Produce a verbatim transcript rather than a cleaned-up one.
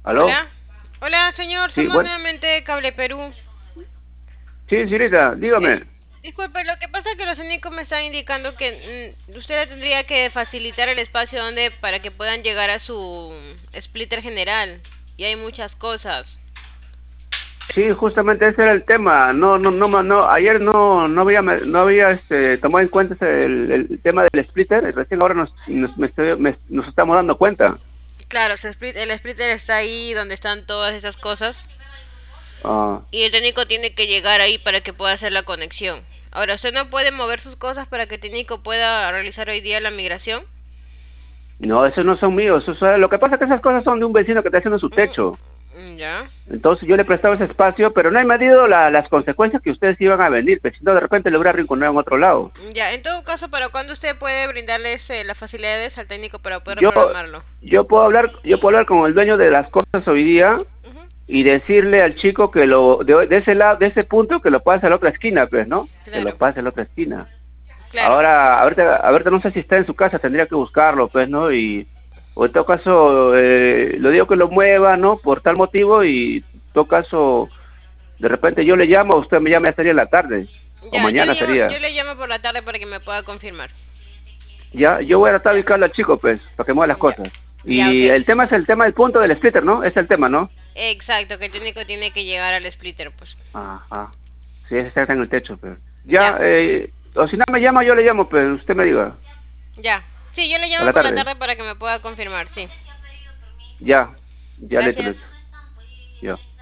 ¿Aló? Hola. Hola, señor. Sí, Somos bueno. nuevamente Cable Perú. Sí, señorita, Es, dígame. disculpe, lo que pasa es que los técnicos me están indicando que mm, usted le tendría que facilitar el espacio donde para que puedan llegar a su splitter general. Y hay muchas cosas. Sí, justamente ese era el tema. No, no, no, ma- no, ayer no, no había, me- no había este, tomado en cuenta ese- el, el tema del splitter. Recién ahora nos, nos, me estoy- me- nos estamos dando cuenta. Claro, su split- el splitter está ahí donde están todas esas cosas. Ah, Y el técnico tiene que llegar ahí para que pueda hacer la conexión. Ahora, ¿usted no puede mover sus cosas para que el técnico pueda realizar hoy día la migración? no, esos no son míos. Eso es- lo que pasa es que esas cosas son de un vecino que está haciendo su techo. Mm, ya. Entonces yo le prestaba ese espacio, pero no he medido la- las consecuencias que ustedes iban a venir, que si no de repente le hubiera arrinconado en otro lado. Ya, en todo caso, ¿para cuándo usted puede brindarles eh, las facilidades al técnico para poder Yo, programarlo? yo puedo hablar, yo puedo hablar con el dueño de las cosas hoy día Ujú. y decirle al chico que lo de, de ese lado, de ese punto, que lo pase a la otra esquina, pues, ¿no? Que lo Claro, pase a la otra esquina. claro. Ahora, ahorita, ahorita no sé si está en su casa, tendría que buscarlo, pues, ¿no? Y, o en todo caso, eh, lo digo que lo mueva, ¿no? Por tal motivo y en todo caso, de repente yo le llamo, usted me llama, ya sería en la tarde, o Ya, yo le mañana llamo, sería. yo le llamo por la tarde para que me pueda confirmar. Ya, yo voy a tratar de Ya, ubicarlo al chico, pues, para que mueva las ya, cosas. ya, ok. Y el tema es el tema del punto del splitter, ¿no? Es el tema, ¿no? Exacto, que el técnico tiene que llegar al splitter, pues. Ajá. Sí, ese está en el techo, pero. Ya, Ya, eh, o si no me llama, yo le llamo, pero usted me diga. ya. Sí, yo le A llamo la por la tarde. tarde para que me pueda confirmar, sí. Ya, ya le Gracias. Ya.